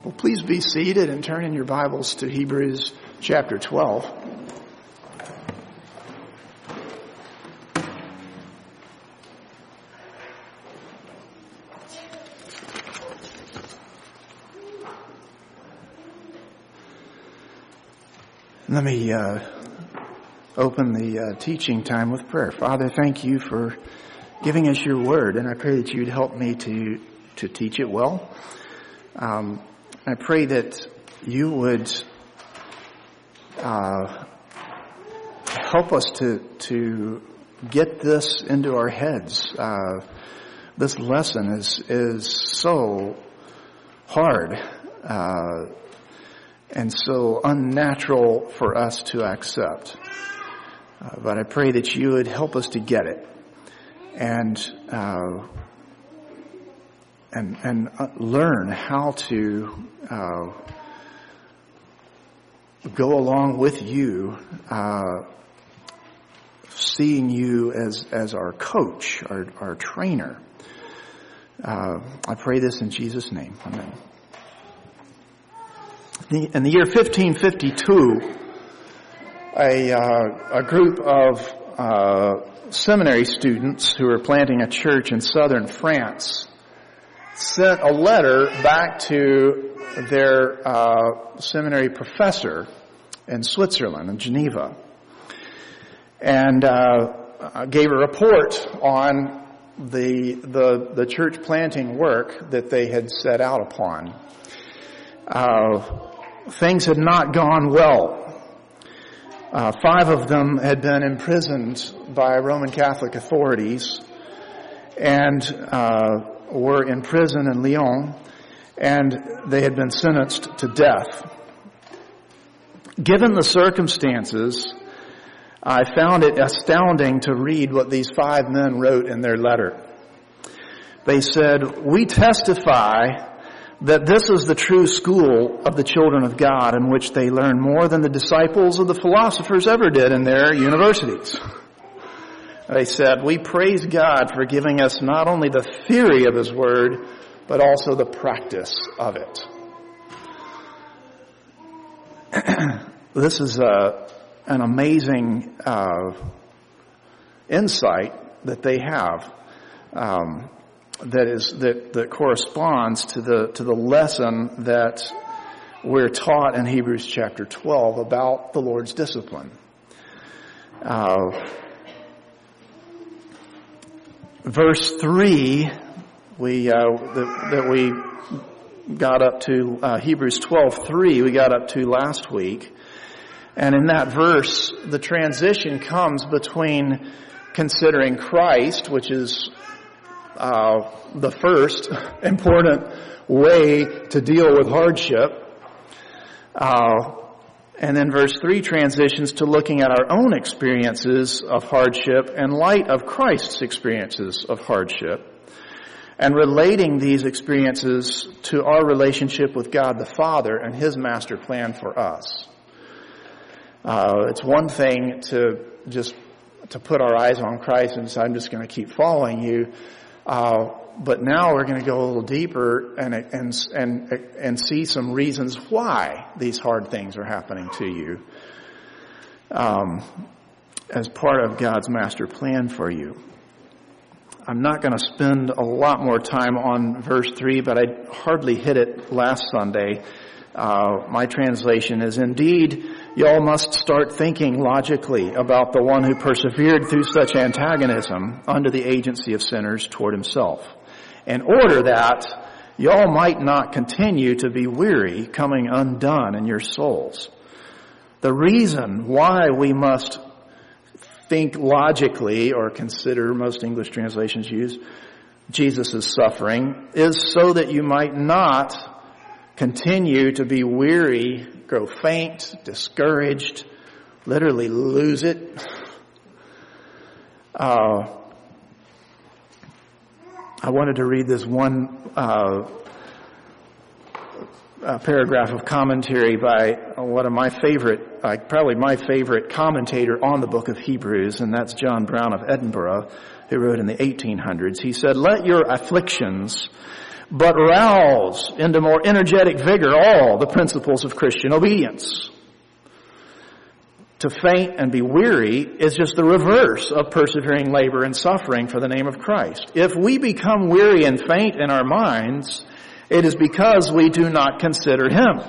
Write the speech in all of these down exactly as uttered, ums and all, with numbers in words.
Well, please be seated and turn in your Bibles to Hebrews chapter twelve. Let me uh, open the uh, teaching time with prayer. Father, thank you for giving us your word, and I pray that you'd help me to, to teach it well. Um, I pray that you would uh, help us to to get this into our heads. Uh, this lesson is is so hard uh, and so unnatural for us to accept. Uh, but I pray that you would help us to get it and uh, and and learn how to uh, go along with you, uh, seeing you as as our coach, our our trainer. Uh, I pray this in Jesus' name. Amen. The, in the year fifteen fifty-two, a uh, a group of uh, seminary students who were planting a church in southern France sent a letter back to their uh, seminary professor in Switzerland, in Geneva, and uh, gave a report on the the the church planting work that they had set out upon. Uh, things had not gone well. Uh, five of them had been imprisoned by Roman Catholic authorities, and uh, were in prison in Lyon, and they had been sentenced to death. Given the circumstances, I found it astounding to read what these five men wrote in their letter. They said, "We testify that this is the true school of the children of God, in which they learn more than the disciples of the philosophers ever did in their universities." They said, "We praise God for giving us not only the theory of His Word, but also the practice of it." This is a, an amazing uh, insight that they have um, that is that, that corresponds to the to the lesson that we're taught in Hebrews chapter twelve about the Lord's discipline. Uh, Verse three, we uh, that, that we got up to uh, Hebrews twelve three. We got up to last week, and in that verse, the transition comes between considering Christ, which is uh, the first important way to deal with hardship, uh, and then verse three transitions to looking at our own experiences of hardship in light of Christ's experiences of hardship, and relating these experiences to our relationship with God the Father and His master plan for us. Uh, it's one thing to just to put our eyes on Christ and say, "I'm just going to keep following you." Uh, but now we're going to go a little deeper and and and and see some reasons why these hard things are happening to you, um, as part of God's master plan for you. I'm not going to spend a lot more time on verse three, but I hardly hit it last Sunday. Uh, my translation is, "Indeed, y'all must start thinking logically about the one who persevered through such antagonism under the agency of sinners toward himself, in order that y'all might not continue to be weary, coming undone in your souls." The reason why we must think logically, or consider, most English translations use, Jesus' suffering, is so that you might not continue to be weary, grow faint, discouraged, literally lose it. Uh, I wanted to read this one uh, uh, paragraph of commentary by one of my favorite, uh, probably my favorite commentator on the book of Hebrews, and that's John Brown of Edinburgh, who wrote in the eighteen hundreds. He said, "Let your afflictions but rouse into more energetic vigor all the principles of Christian obedience. To faint and be weary is just the reverse of persevering labor and suffering for the name of Christ. If we become weary and faint in our minds, it is because we do not consider Him.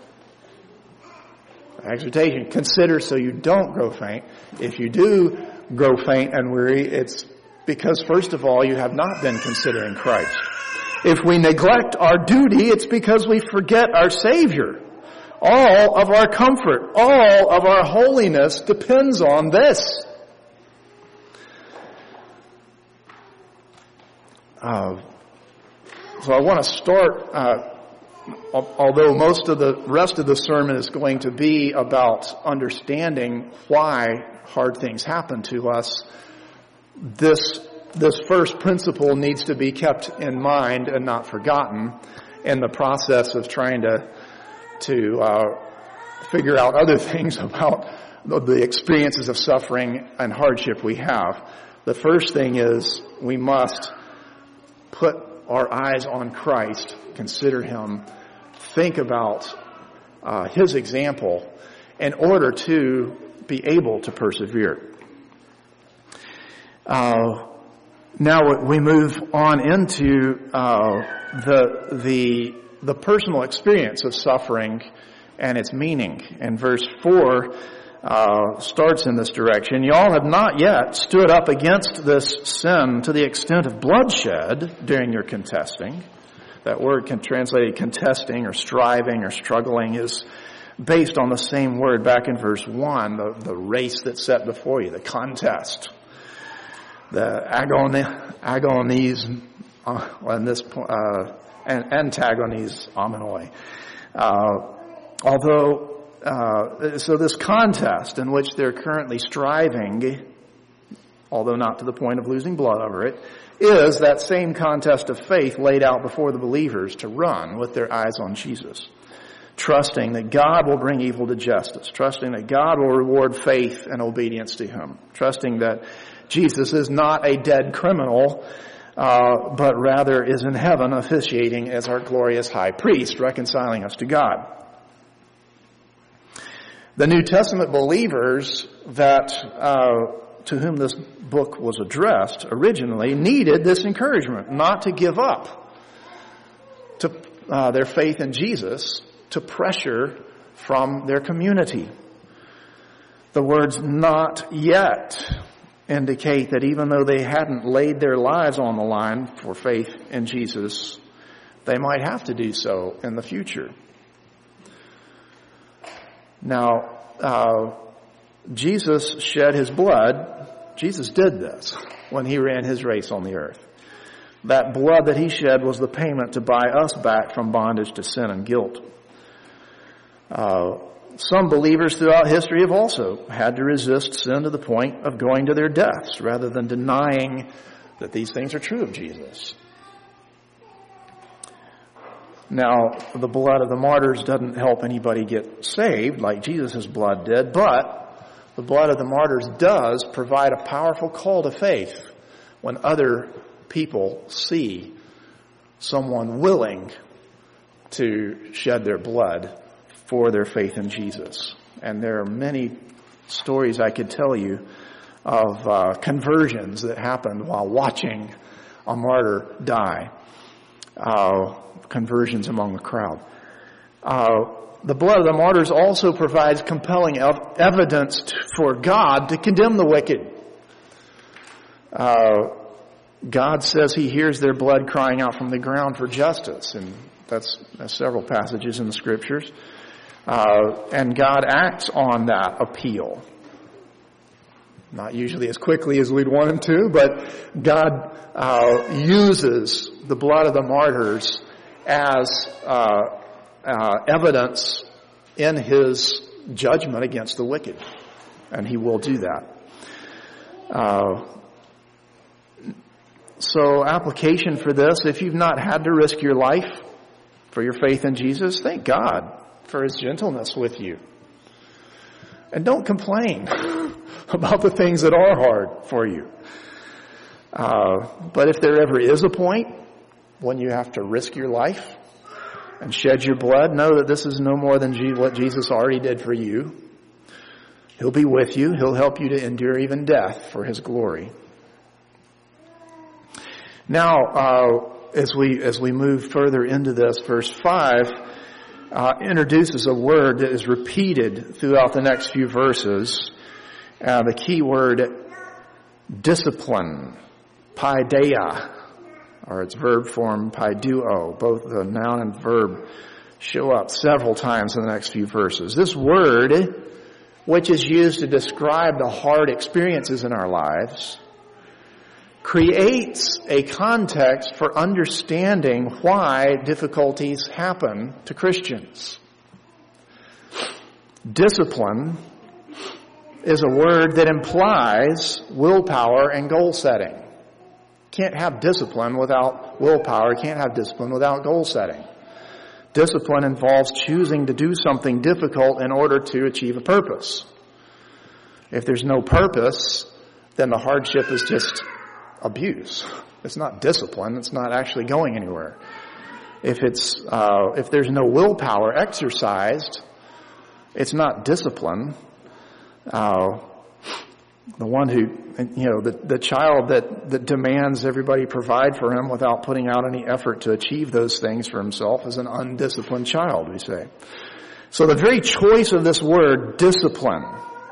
Exhortation, consider so you don't grow faint. If you do grow faint and weary, it's because, first of all, you have not been considering Christ. If we neglect our duty, it's because we forget our Savior. All of our comfort, all of our holiness depends on this. Uh, so I want to start, uh, although most of the rest of the sermon is going to be about understanding why hard things happen to us, this, this first principle needs to be kept in mind and not forgotten in the process of trying to to uh, figure out other things about the experiences of suffering and hardship we have. The first thing is we must put our eyes on Christ, consider Him, think about uh, His example in order to be able to persevere. Uh, now we move on into uh, the the the personal experience of suffering and its meaning. And verse four uh, starts in this direction. Y'all have not yet stood up against this sin to the extent of bloodshed during your contesting. That word can translate contesting or striving or struggling is based on the same word back in verse one, the, the race that's set before you, the contest. The agony, agonies, uh, in this point, uh, and antagonies hominoi. Uh, although, uh, so this contest in which they're currently striving, although not to the point of losing blood over it, is that same contest of faith laid out before the believers to run with their eyes on Jesus, trusting that God will bring evil to justice, trusting that God will reward faith and obedience to Him, trusting that Jesus is not a dead criminal, Uh, but rather is in heaven officiating as our glorious high priest, reconciling us to God. The New Testament believers that uh, to whom this book was addressed originally needed this encouragement, not to give up to uh, their faith in Jesus to pressure from their community. The words "not yet" indicate that even though they hadn't laid their lives on the line for faith in Jesus, they might have to do so in the future. Now, uh, Jesus shed His blood. Jesus did this when He ran His race on the earth. That blood that He shed was the payment to buy us back from bondage to sin and guilt. Uh, Some believers throughout history have also had to resist sin to the point of going to their deaths rather than denying that these things are true of Jesus. Now, the blood of the martyrs doesn't help anybody get saved like Jesus' blood did, but the blood of the martyrs does provide a powerful call to faith when other people see someone willing to shed their blood for their faith in Jesus. And there are many stories I could tell you of uh, conversions that happened while watching a martyr die. Uh, conversions among the crowd. Uh, the blood of the martyrs also provides compelling ev- evidence t- for God to condemn the wicked. Uh, God says He hears their blood crying out from the ground for justice. And that's, that's several passages in the Scriptures. Uh, and God acts on that appeal. Not usually as quickly as we'd want Him to, but God uh, uses the blood of the martyrs as uh, uh, evidence in His judgment against the wicked. And He will do that. Uh, so application for this, if you've not had to risk your life for your faith in Jesus, thank God for His gentleness with you. And don't complain about the things that are hard for you. Uh, but if there ever is a point when you have to risk your life and shed your blood, know that this is no more than what Jesus already did for you. He'll be with you. He'll help you to endure even death for His glory. Now, uh, as we as we move further into this, verse five uh, introduces a word that is repeated throughout the next few verses. Uh, the key word, discipline, paideia, or its verb form, paiduo. Both the noun and verb show up several times in the next few verses. This word, which is used to describe the hard experiences in our lives, creates a context for understanding why difficulties happen to Christians. Discipline is a word that implies willpower and goal setting. Can't have discipline without willpower. Can't have discipline without goal setting. Discipline involves choosing to do something difficult in order to achieve a purpose. If there's no purpose, then the hardship is just abuse. It's not discipline. It's not actually going anywhere. If it's uh, if there's no willpower exercised, it's not discipline. Uh, the one who, you know, the, the child that, that demands everybody provide for him without putting out any effort to achieve those things for himself is an undisciplined child, we say. So the very choice of this word, discipline,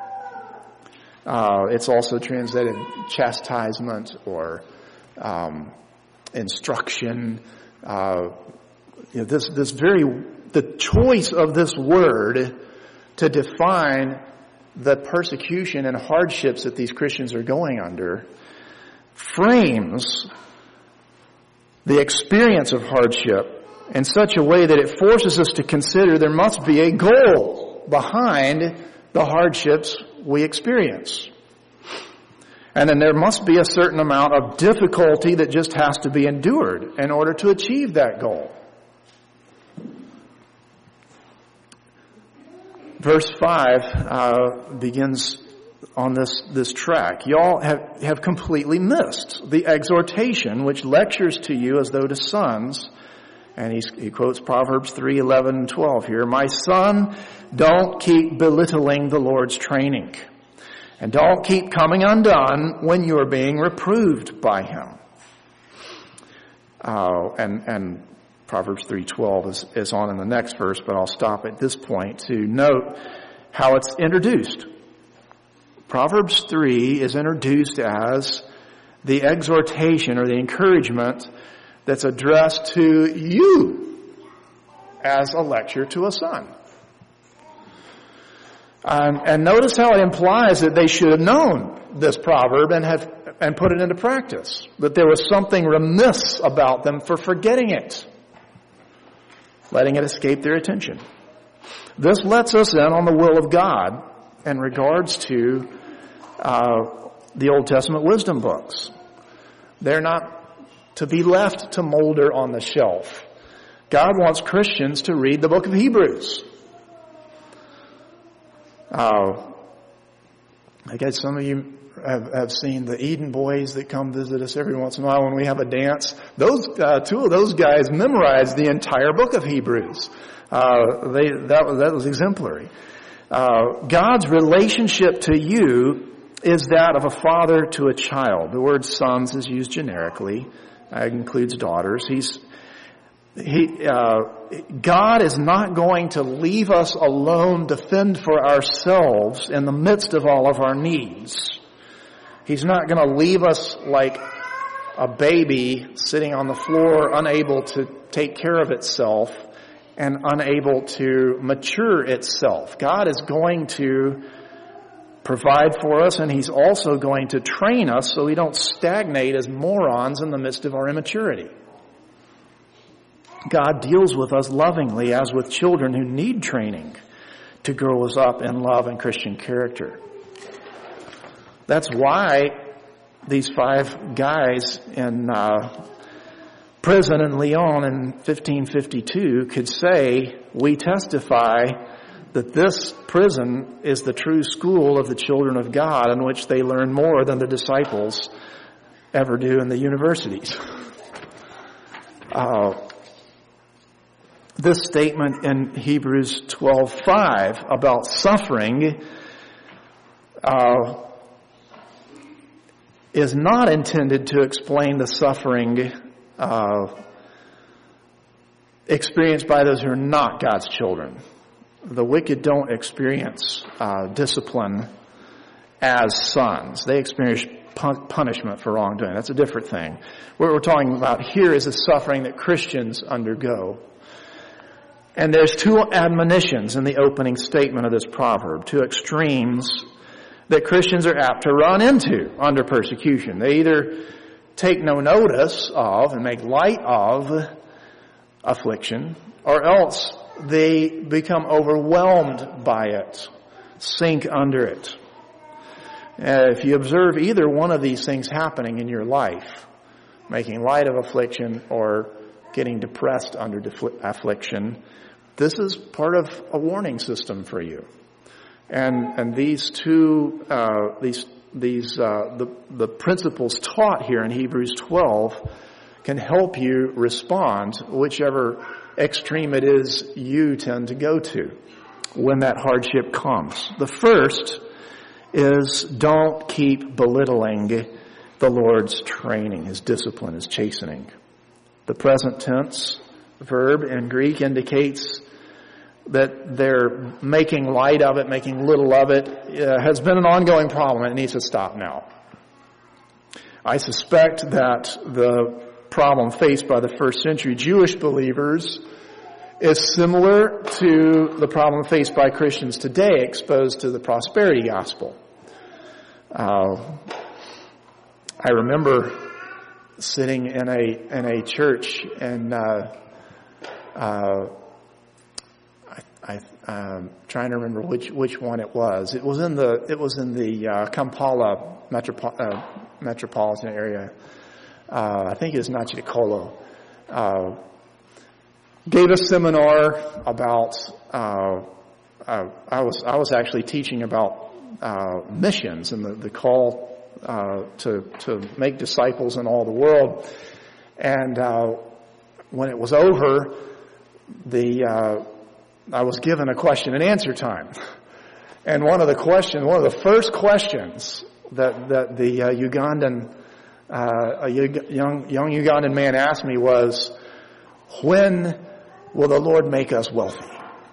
uh, it's also translated chastisement or um, instruction. Uh, you know, this this very the choice of this word to define the persecution and hardships that these Christians are going under frames the experience of hardship in such a way that it forces us to consider there must be a goal behind the hardships we experience. And then there must be a certain amount of difficulty that just has to be endured in order to achieve that goal. Verse five uh, begins on this, this track. Y'all have, have completely missed the exhortation which lectures to you as though to sons. And he's, he quotes Proverbs three, eleven, and twelve here. My son, don't keep belittling the Lord's training. And don't keep coming undone when you are being reproved by Him. Uh, and, and Proverbs three twelve is, is on in the next verse, but I'll stop at this point to note how it's introduced. Proverbs three is introduced as the exhortation or the encouragement that's addressed to you as a lecture to a son. Um, and notice how it implies that they should have known this proverb and have and put it into practice. That there was something remiss about them for forgetting it, letting it escape their attention. This lets us in on the will of God in regards to uh, the Old Testament wisdom books. They're not to be left to molder on the shelf. God wants Christians to read the book of Hebrews. Uh, I guess some of you have, have seen the Eden boys that come visit us every once in a while when we have a dance. Those uh, two of those guys memorized the entire book of Hebrews. Uh, they that was that was exemplary. Uh, God's relationship to you is that of a father to a child. The word sons is used generically. It includes daughters. He's He, uh, God is not going to leave us alone to fend for ourselves in the midst of all of our needs. He's not going to leave us like a baby sitting on the floor, unable to take care of itself and unable to mature itself. God is going to provide for us, and He's also going to train us so we don't stagnate as morons in the midst of our immaturity. God deals with us lovingly as with children who need training to grow us up in love and Christian character. That's why these five guys in uh, prison in Lyon in fifteen fifty-two could say, we testify that this prison is the true school of the children of God in which they learn more than the disciples ever do in the universities. Uh, this statement in Hebrews twelve five about suffering uh, is not intended to explain the suffering uh, experienced by those who are not God's children. The wicked don't experience uh, discipline as sons. They experience pun- punishment for wrongdoing. That's a different thing. What we're talking about here is the suffering that Christians undergo. And there's two admonitions in the opening statement of this proverb, two extremes that Christians are apt to run into under persecution. They either take no notice of and make light of affliction, or else they become overwhelmed by it, sink under it. Uh, if you observe either one of these things happening in your life, making light of affliction or getting depressed under defl- affliction, this is part of a warning system for you. And and these two uh, these these uh, the the principles taught here in Hebrews twelve can help you respond whichever extreme it is you tend to go to when that hardship comes. The first is don't keep belittling the Lord's training, His discipline, His chastening. The present tense verb in Greek indicates that they're making light of it, making little of it, uh, has been an ongoing problem and it needs to stop now. I suspect that the problem faced by the first century Jewish believers is similar to the problem faced by Christians today exposed to the prosperity gospel. Uh, I remember sitting in a in a church and uh, uh, I, I um, trying to remember which which one it was. It was in the it was in the uh, Kampala metropo- uh, metropolitan area. Uh, I think it was Nachikolo. Uh, gave a seminar about. Uh, uh, I was I was actually teaching about uh, missions and the, the call uh, to to make disciples in all the world. And uh, when it was over, the uh, I was given a question and answer time. And one of the questions, one of the first questions that that the uh, Ugandan Uh, a young, young Ugandan man asked me was, when will the Lord make us wealthy?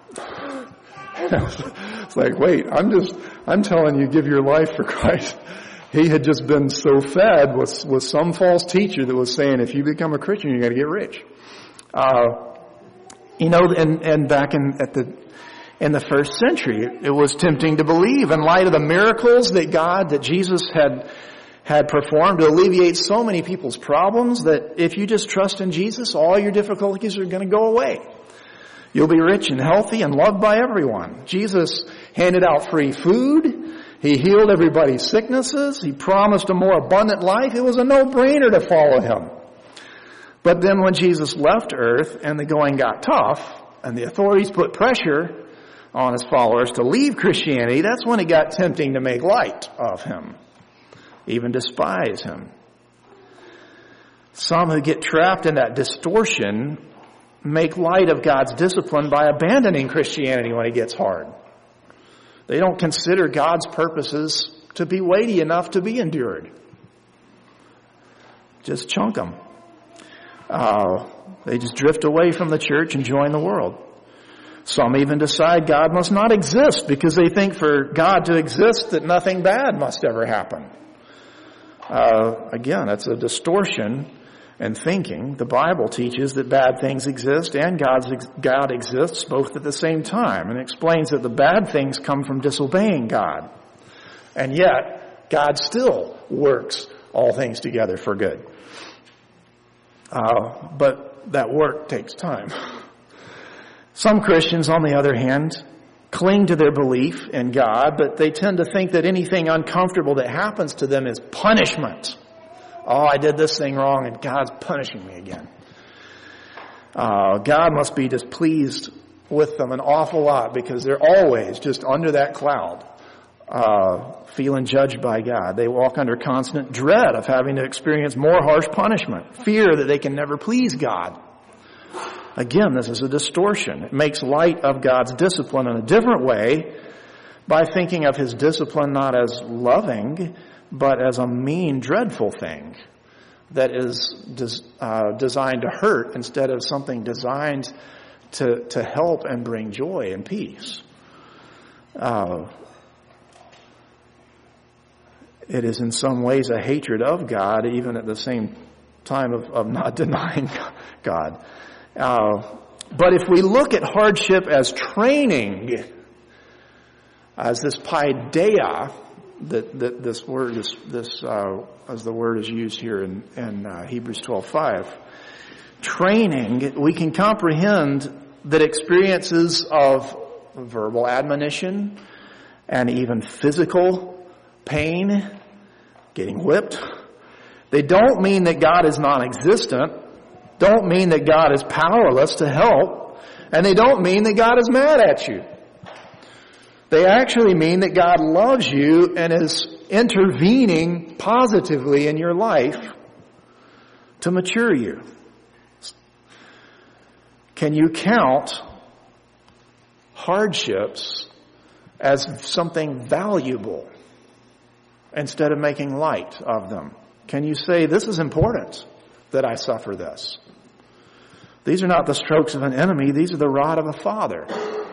It's like, wait, I'm just, I'm telling you, give your life for Christ. He had just been so fed with, with some false teacher that was saying, if you become a Christian, you got to get rich. Uh, you know, and, and back in, at the, in the first century, it was tempting to believe in light of the miracles that God, that Jesus had had performed to alleviate so many people's problems, that if you just trust in Jesus, all your difficulties are going to go away. You'll be rich and healthy and loved by everyone. Jesus handed out free food. He healed everybody's sicknesses. He promised a more abundant life. It was a no-brainer to follow Him. But then when Jesus left earth and the going got tough and the authorities put pressure on His followers to leave Christianity, that's when it got tempting to make light of Him, even despise Him. Some who get trapped in that distortion make light of God's discipline by abandoning Christianity when it gets hard. They don't consider God's purposes to be weighty enough to be endured. Just chunk them. Uh, they just drift away from the church and join the world. Some even decide God must not exist because they think for God to exist that nothing bad must ever happen. Uh, again, that's a distortion in thinking. The Bible teaches that bad things exist and God's ex- God exists both at the same time, and explains that the bad things come from disobeying God. And yet, God still works all things together for good. Uh, but that work takes time. Some Christians, on the other hand, cling to their belief in God, but they tend to think that anything uncomfortable that happens to them is punishment. Oh, I did this thing wrong and God's punishing me again. Uh, God must be displeased with them an awful lot because they're always just under that cloud, uh, feeling judged by God. They walk under constant dread of having to experience more harsh punishment, fear that they can never please God Again, this is a distortion. It makes light of God's discipline in a different way by thinking of his discipline not as loving, but as a mean, dreadful thing that is des- uh, designed to hurt instead of something designed to, to help and bring joy and peace. Uh, it is in some ways a hatred of God, even at the same time of, of not denying God. Uh, but if we look at hardship as training, as this paideia, that, that this word is this uh, as the word is used here in, in uh, Hebrews twelve five, training, we can comprehend that experiences of verbal admonition and even physical pain, getting whipped, they don't mean that God is non-existent, don't mean that God is powerless to help, and they don't mean that God is mad at you. They actually mean that God loves you and is intervening positively in your life to mature you. Can you count hardships as something valuable instead of making light of them? Can you say, this is important that I suffer this? These are not the strokes of an enemy. These are the rod of a father.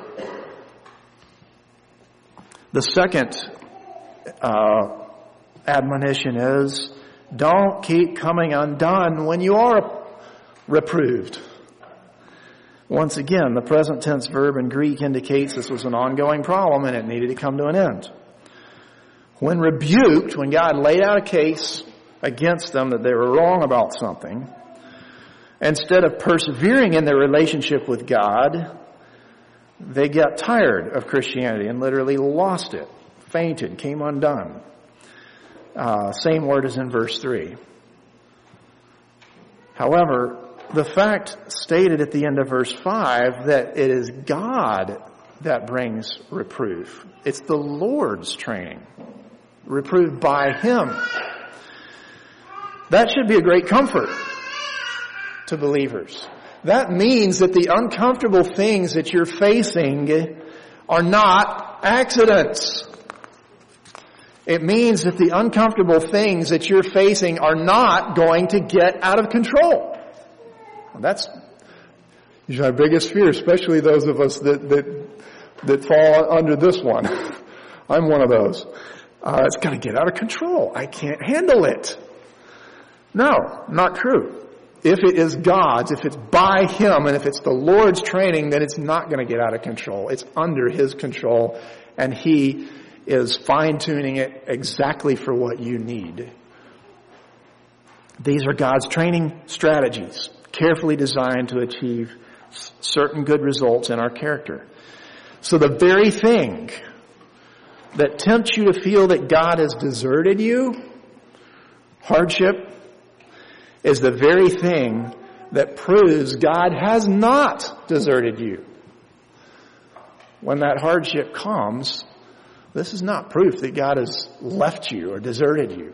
The second uh, admonition is, don't keep coming undone when you are reproved. Once again, the present tense verb in Greek indicates this was an ongoing problem and it needed to come to an end. When rebuked, when God laid out a case against them that they were wrong about something, instead of persevering in their relationship with God, they got tired of Christianity and literally lost it, fainted, came undone. Uh, same word as in verse three. However, the fact stated at the end of verse five that it is God that brings reproof. It's the Lord's training. Reproved by Him. That should be a great comfort to believers. That means that the uncomfortable things that you're facing are not accidents. It means that the uncomfortable things that you're facing are not going to get out of control. That's our biggest fear, especially those of us that that, that fall under this one. I'm one of those. Uh, it's going to get out of control. I can't handle it. No, not true. If it is God's, if it's by Him, and if it's the Lord's training, then it's not going to get out of control. It's under His control, and He is fine-tuning it exactly for what you need. These are God's training strategies, carefully designed to achieve certain good results in our character. So the very thing that tempts you to feel that God has deserted you, hardship, is the very thing that proves God has not deserted you. When that hardship comes, this is not proof that God has left you or deserted you.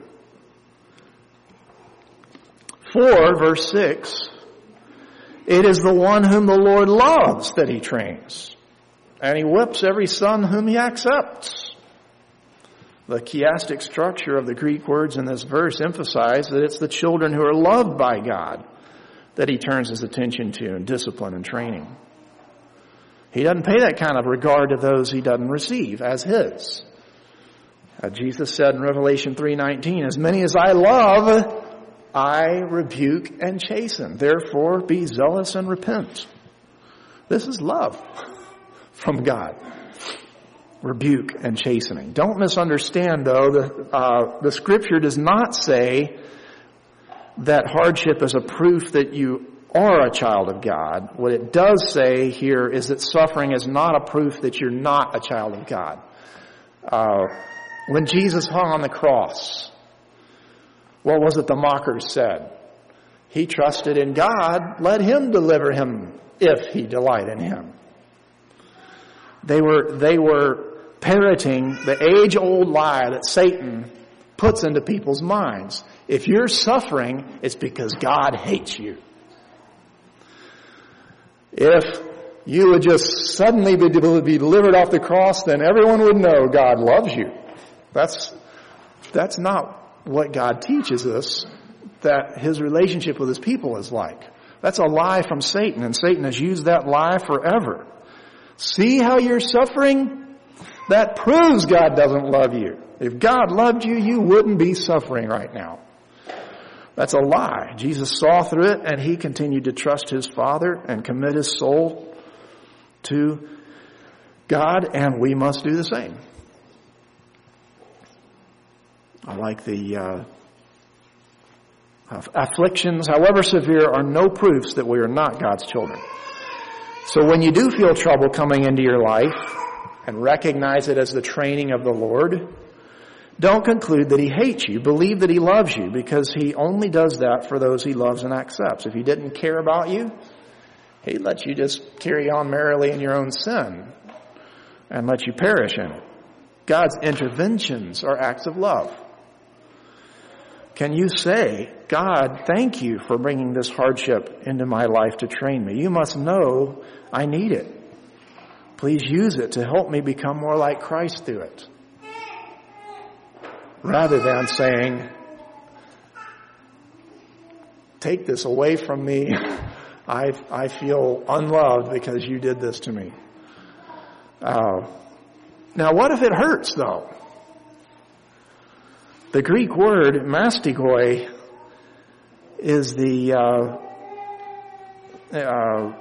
four, verse six, it is the one whom the Lord loves that He trains, and He whips every son whom He accepts. The chiastic structure of the Greek words in this verse emphasize that it's the children who are loved by God that He turns His attention to in discipline and training. He doesn't pay that kind of regard to those He doesn't receive as His. Uh, Jesus said in Revelation three nineteen, as many as I love, I rebuke and chasten. Therefore, be zealous and repent. This is love from God. Rebuke and chastening. Don't misunderstand, though. The, uh, the Scripture does not say that hardship is a proof that you are a child of God. What it does say here is that suffering is not a proof that you're not a child of God. Uh, when Jesus hung on the cross, what was it the mockers said? He trusted in God. Let Him deliver him if He delight in Him. They were, they were parroting the age-old lie that Satan puts into people's minds. If you're suffering, it's because God hates you. If you would just suddenly be delivered off the cross, then everyone would know God loves you. That's, that's not what God teaches us that his relationship with his people is like. That's a lie from Satan, and Satan has used that lie forever. See how you're suffering? That proves God doesn't love you. If God loved you, you wouldn't be suffering right now. That's a lie. Jesus saw through it, and he continued to trust his Father and commit his soul to God, and we must do the same. I like the uh, afflictions, however severe, are no proofs that we are not God's children. So when you do feel trouble coming into your life and recognize it as the training of the Lord, don't conclude that he hates you. Believe that he loves you, because he only does that for those he loves and accepts. If he didn't care about you, he'd let you just carry on merrily in your own sin and let you perish in it. God's interventions are acts of love. Can you say, God, thank you for bringing this hardship into my life to train me? You must know I need it. Please use it to help me become more like Christ through it. Rather than saying, take this away from me. I, I feel unloved because you did this to me. Uh, now, what if it hurts, though? The Greek word mastigoi is the, uh, uh,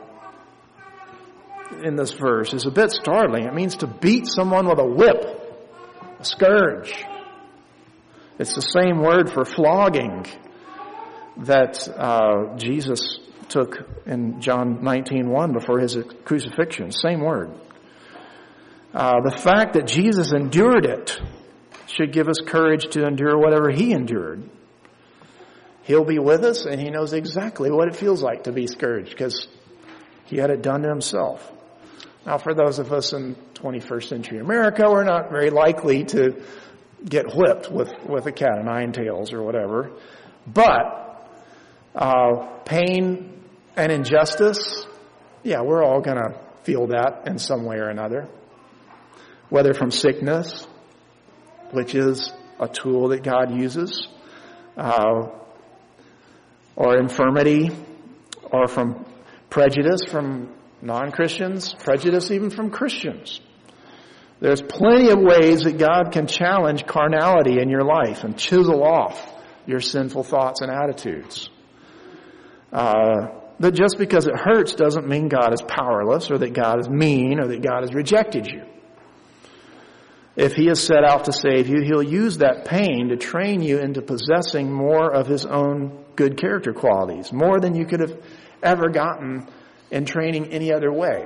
in this verse, is a bit startling. It means to beat someone with a whip, a scourge. It's the same word for flogging that uh, Jesus took in John nineteen one before his crucifixion. Same word. Uh, the fact that Jesus endured it should give us courage to endure whatever he endured. He'll be with us, and he knows exactly what it feels like to be scourged, because he had it done to himself. Now, for those of us in twenty-first century America, we're not very likely to get whipped with, with a cat of nine tails or whatever. But uh, pain and injustice, yeah, we're all going to feel that in some way or another. Whether from sickness, which is a tool that God uses, uh, or infirmity, or from prejudice from non-Christians, prejudice even from Christians. There's plenty of ways that God can challenge carnality in your life and chisel off your sinful thoughts and attitudes. Uh, but just because it hurts doesn't mean God is powerless, or that God is mean, or that God has rejected you. If he has set out to save you, he'll use that pain to train you into possessing more of his own good character qualities, more than you could have ever gotten in training any other way.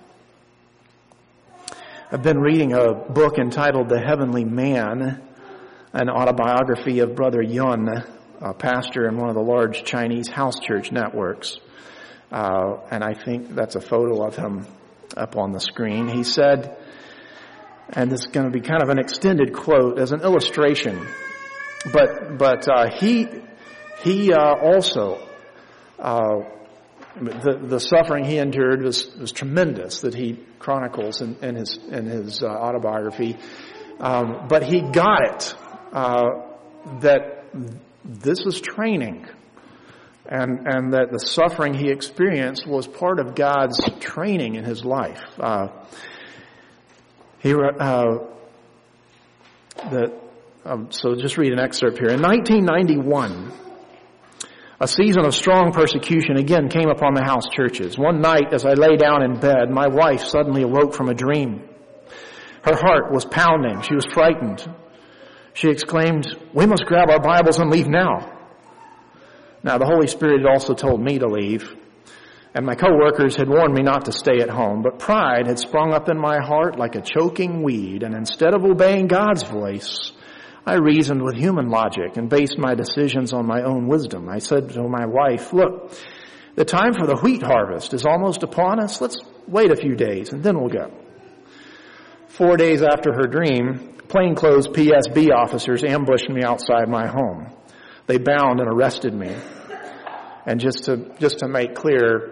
I've been reading a book entitled The Heavenly Man, an autobiography of Brother Yun, a pastor in one of the large Chinese house church networks. Uh, and I think that's a photo of him up on the screen. He said, and this is going to be kind of an extended quote as an illustration, but but uh, he he uh, also uh, the the suffering he endured was was tremendous, that he chronicles in, in his in his uh, autobiography. Um, but he got it uh, that this is training, and and that the suffering he experienced was part of God's training in his life. Uh, He, uh, the, um, so just read an excerpt here. In nineteen ninety-one, a season of strong persecution again came upon the house churches. One night, as I lay down in bed, my wife suddenly awoke from a dream. Her heart was pounding. She was frightened. She exclaimed, "We must grab our Bibles and leave now." Now, the Holy Spirit had also told me to leave, and my co-workers had warned me not to stay at home, but pride had sprung up in my heart like a choking weed, and instead of obeying God's voice, I reasoned with human logic and based my decisions on my own wisdom. I said to my wife, "Look, the time for the wheat harvest is almost upon us. Let's wait a few days, and then we'll go." Four days after her dream, plainclothes P S B officers ambushed me outside my home. They bound and arrested me. And just to just to make clear,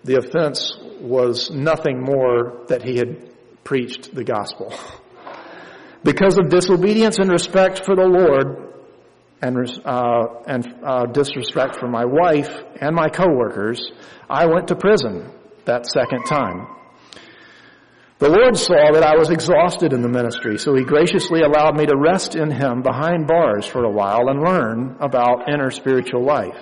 The offense was nothing more that he had preached the gospel. Because of disobedience and respect for the Lord and uh, and uh, disrespect for my wife and my coworkers, I went to prison that second time. The Lord saw that I was exhausted in the ministry, so He graciously allowed me to rest in Him behind bars for a while and learn about inner spiritual life.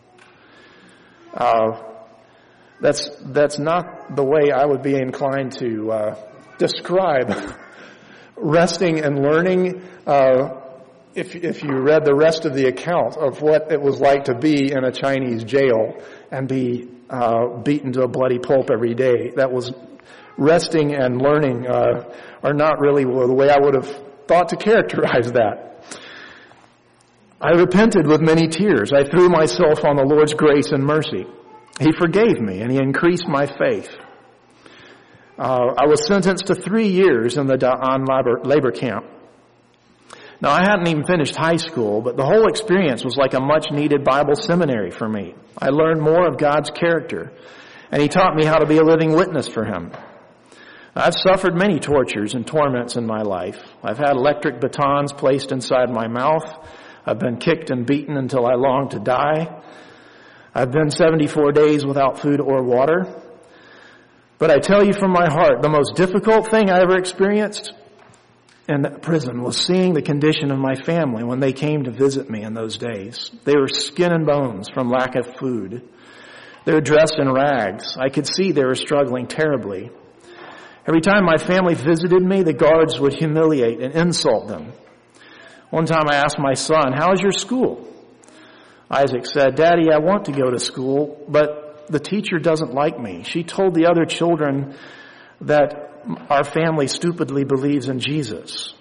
Uh, that's that's not the way I would be inclined to uh, describe resting and learning. Uh, if if you read the rest of the account of what it was like to be in a Chinese jail and be uh, beaten to a bloody pulp every day, that was resting and learning uh, are not really the way I would have thought to characterize that. I repented with many tears. I threw myself on the Lord's grace and mercy. He forgave me and He increased my faith. Uh, I was sentenced to three years in the Da'an labor, labor camp. Now, I hadn't even finished high school, but the whole experience was like a much-needed Bible seminary for me. I learned more of God's character, and He taught me how to be a living witness for Him. I've suffered many tortures and torments in my life. I've had electric batons placed inside my mouth. I've been kicked and beaten until I longed to die. I've been seventy-four days without food or water. But I tell you from my heart, the most difficult thing I ever experienced in the prison was seeing the condition of my family when they came to visit me in those days. They were skin and bones from lack of food. They were dressed in rags. I could see they were struggling terribly. Every time my family visited me, the guards would humiliate and insult them. One time I asked my son, "How's your school?" Isaac said, "Daddy, I want to go to school, but the teacher doesn't like me. She told the other children that our family stupidly believes in Jesus.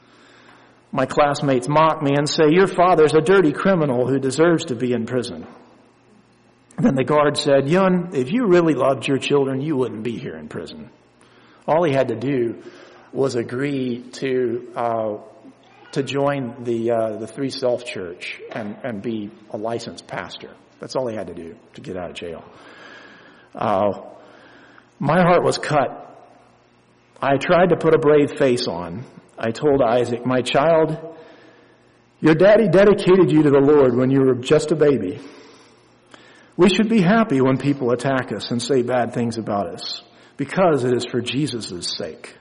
My classmates mock me and say, 'Your father's a dirty criminal who deserves to be in prison.'" Then the guard said, "Yun, if you really loved your children, you wouldn't be here in prison." All he had to do was agree to uh, to join the uh, the Three Self Church and, and be a licensed pastor. That's all he had to do to get out of jail. Uh, my heart was cut. I tried to put a brave face on. I told Isaac, "My child, your daddy dedicated you to the Lord when you were just a baby. We should be happy when people attack us and say bad things about us, because it is for Jesus' sake."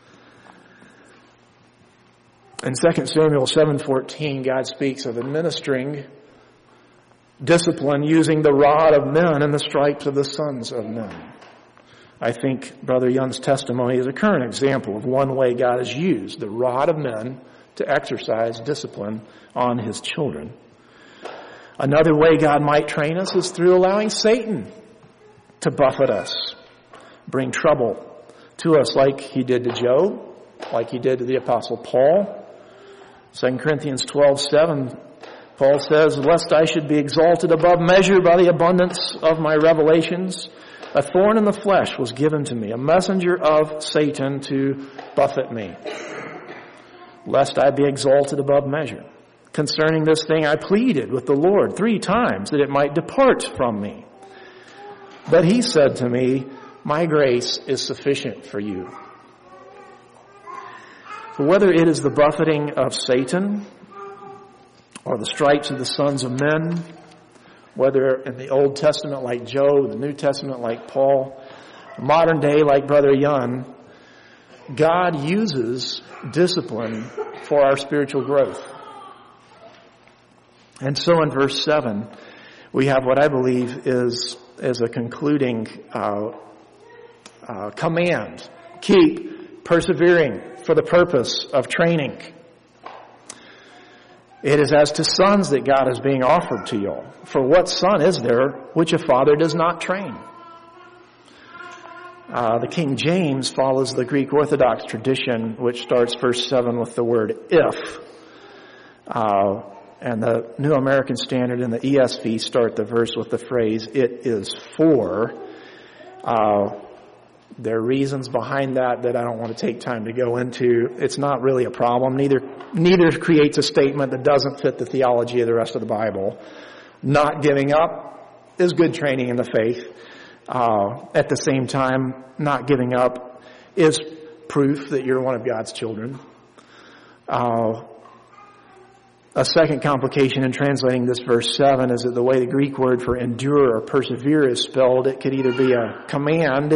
In Second Samuel seven fourteen, God speaks of administering discipline using the rod of men and the stripes of the sons of men. I think Brother Yun's testimony is a current example of one way God has used the rod of men to exercise discipline on His children. Another way God might train us is through allowing Satan to buffet us, bring trouble to us like he did to Job, like he did to the Apostle Paul. Second Corinthians twelve seven, Paul says, "Lest I should be exalted above measure by the abundance of my revelations, a thorn in the flesh was given to me, a messenger of Satan to buffet me, lest I be exalted above measure. Concerning this thing I pleaded with the Lord three times that it might depart from me. But He said to me, 'My grace is sufficient for you.'" So whether it is the buffeting of Satan or the stripes of the sons of men, whether in the Old Testament like Job, the New Testament like Paul, modern day like Brother Yun, God uses discipline for our spiritual growth. And so in verse seven, we have what I believe is, is a concluding uh, uh, command. Keep persevering for the purpose of training. It is as to sons that God is being offered to you. For what son is there which a father does not train? Uh, the King James follows the Greek Orthodox tradition, which starts verse seven with the word if. Uh, and the New American Standard and the E S V start the verse with the phrase, "It is for." Uh, there are reasons behind that that I don't want to take time to go into. It's not really a problem. Neither, neither creates a statement that doesn't fit the theology of the rest of the Bible. Not giving up is good training in the faith. uh, at the same time, not giving up is proof that you're one of God's children. Uh, a second complication in translating this verse seven is that the way the Greek word for endure or persevere is spelled, it could either be a command,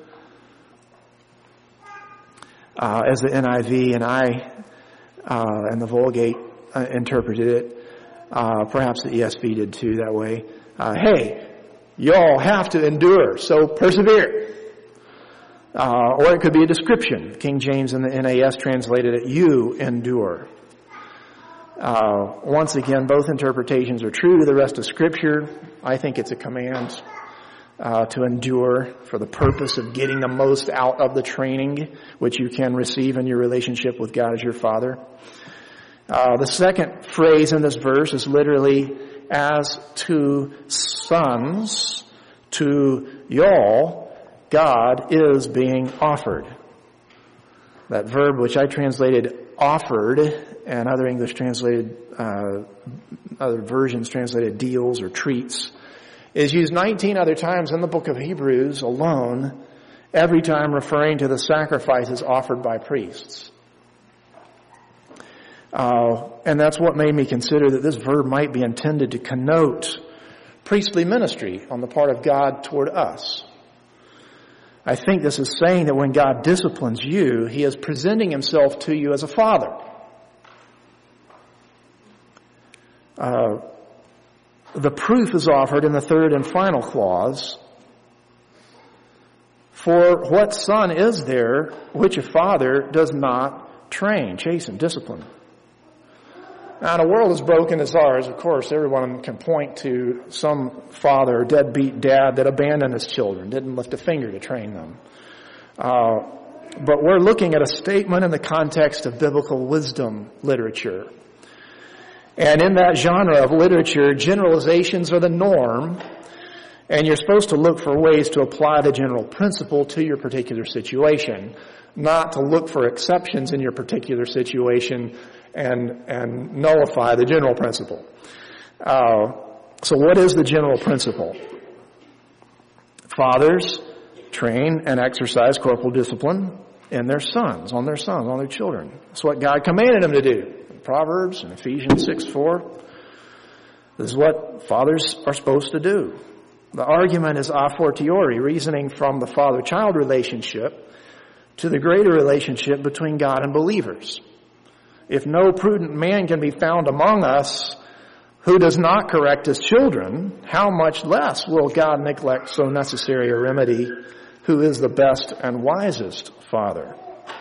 uh, as the N I V and I uh, and the Vulgate uh, interpreted it. Uh, perhaps the E S V did too that way. Uh, hey, y'all have to endure, so persevere. Uh, or it could be a description. King James and the N A S translated it, you endure. Uh, once again, both interpretations are true to the rest of Scripture. I think it's a command uh, to endure for the purpose of getting the most out of the training which you can receive in your relationship with God as your Father. Uh, the second phrase in this verse is literally, as to sons, to y'all, God is being offered. That verb, which I translated offered, and other English translated, uh, other versions translated deals or treats, is used nineteen other times in the book of Hebrews alone, every time referring to the sacrifices offered by priests. Uh, and that's what made me consider that this verb might be intended to connote priestly ministry on the part of God toward us. I think this is saying that when God disciplines you, He is presenting Himself to you as a father. Uh, the proof is offered in the third and final clause. For what son is there which a father does not train, chasten, discipline? Now, in a world as broken as ours, of course, everyone can point to some father or deadbeat dad that abandoned his children, didn't lift a finger to train them. Uh, but we're looking at a statement in the context of biblical wisdom literature. And in that genre of literature, generalizations are the norm, and you're supposed to look for ways to apply the general principle to your particular situation, not to look for exceptions in your particular situation and and nullify the general principle. Uh, so what is the general principle? Fathers train and exercise corporal discipline in their sons, on their sons, on their children. That's what God commanded them to do. In Proverbs and Ephesians six four. This is what fathers are supposed to do. The argument is a fortiori, reasoning from the father-child relationship to the greater relationship between God and believers. If no prudent man can be found among us who does not correct his children, how much less will God neglect so necessary a remedy, who is the best and wisest Father?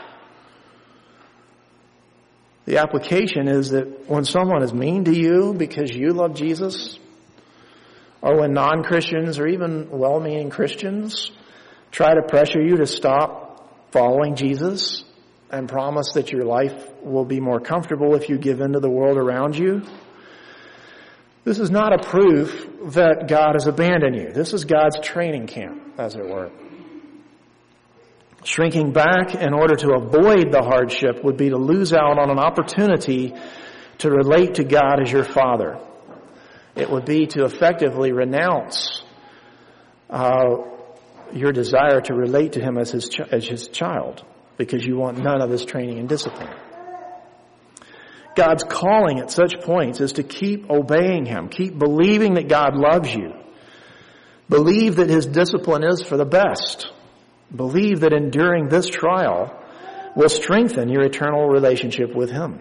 The application is that when someone is mean to you because you love Jesus, or when non-Christians or even well-meaning Christians try to pressure you to stop following Jesus and promise that your life will be more comfortable if you give in to the world around you, this is not a proof that God has abandoned you. This is God's training camp, as it were. Shrinking back in order to avoid the hardship would be to lose out on an opportunity to relate to God as your Father. It would be to effectively renounce uh, your desire to relate to Him as His, ch- as his child, because you want none of His training and discipline. God's calling at such points is to keep obeying Him, keep believing that God loves you, believe that His discipline is for the best, believe that enduring this trial will strengthen your eternal relationship with Him.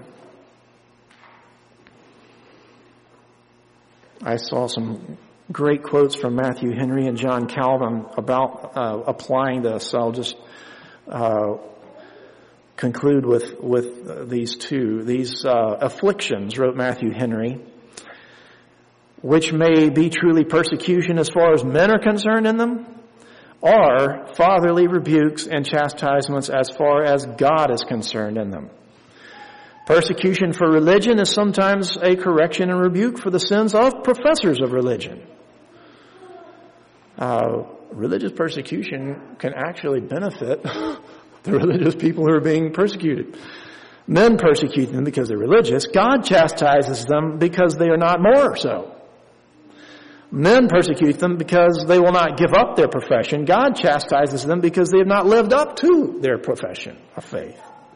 I saw some great quotes from Matthew Henry and John Calvin about uh, applying this. I'll just uh, conclude with with these two. These uh, afflictions, wrote Matthew Henry, which may be truly persecution as far as men are concerned in them, are fatherly rebukes and chastisements as far as God is concerned in them. Persecution for religion is sometimes a correction and rebuke for the sins of professors of religion. Uh, religious persecution can actually benefit the religious people who are being persecuted. Men persecute them because they're religious. God chastises them because they are not more so. Men persecute them because they will not give up their profession. God chastises them because they have not lived up to their profession of faith.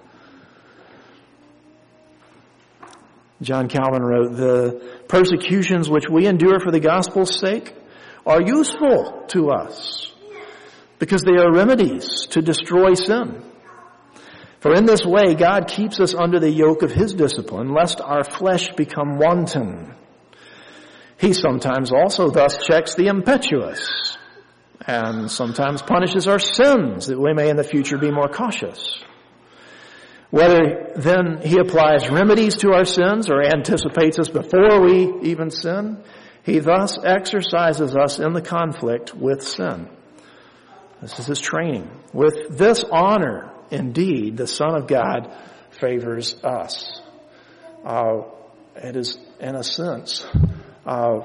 John Calvin wrote, "The persecutions which we endure for the gospel's sake are useful to us because they are remedies to destroy sin. For in this way God keeps us under the yoke of His discipline, lest our flesh become wanton. He sometimes also thus checks the impetuous, and sometimes punishes our sins, that we may in the future be more cautious. Whether then He applies remedies to our sins or anticipates us before we even sin, He thus exercises us in the conflict with sin." This is His training. "With this honor, indeed, the Son of God favors us." Uh, it is, in a sense, uh,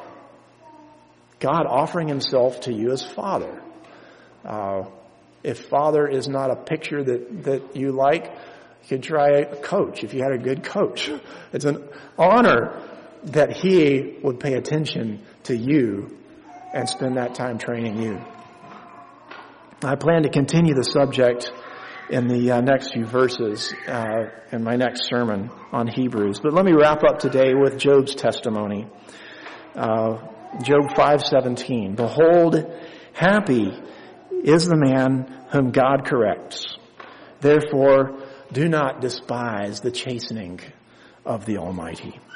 God offering Himself to you as Father. Uh, if Father is not a picture that, that you like, you could try a coach if you had a good coach. It's an honor that He would pay attention to you and spend that time training you. I plan to continue the subject in the uh, next few verses uh, in my next sermon on Hebrews. But let me wrap up today with Job's testimony. Uh, Job five seventeen. "Behold, happy is the man whom God corrects. Therefore, do not despise the chastening of the Almighty."